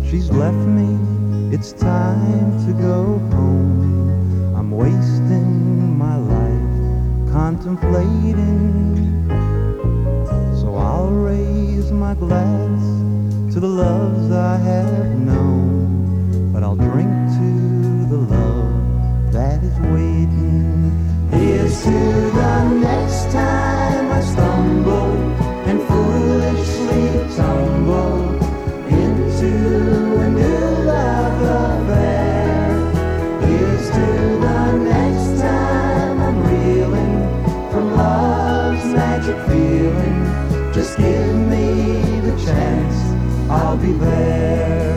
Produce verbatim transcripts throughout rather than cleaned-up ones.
She's left me, it's time to go home. I'm wasting my life contemplating. So I'll raise my glass to the loves I have known, but I'll drink to the love that is waiting. Here's to the next time I stumble and foolishly tumble into a new love affair. Here's to the next time I'm reeling from love's magic feeling. Just give me the chance, I'll be there.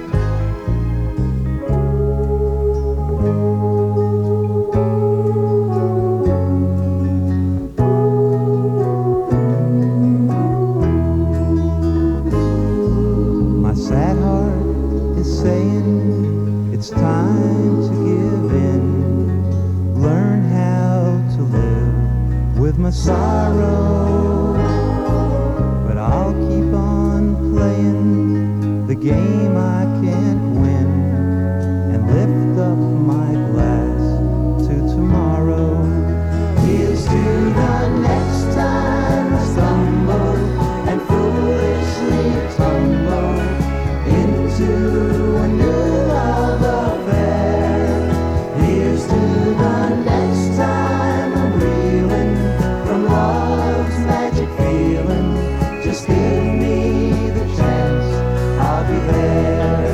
Sad heart is saying it's time to give in, learn how to live with my sorrow. But I'll keep on playing the game I can't win, and lift up my glass to tomorrow. Here's to the next time I stumble and foolishly tumble into a new love affair. Here's to the next time I'm reeling from love's magic feeling. Just give me the chance, I'll be there.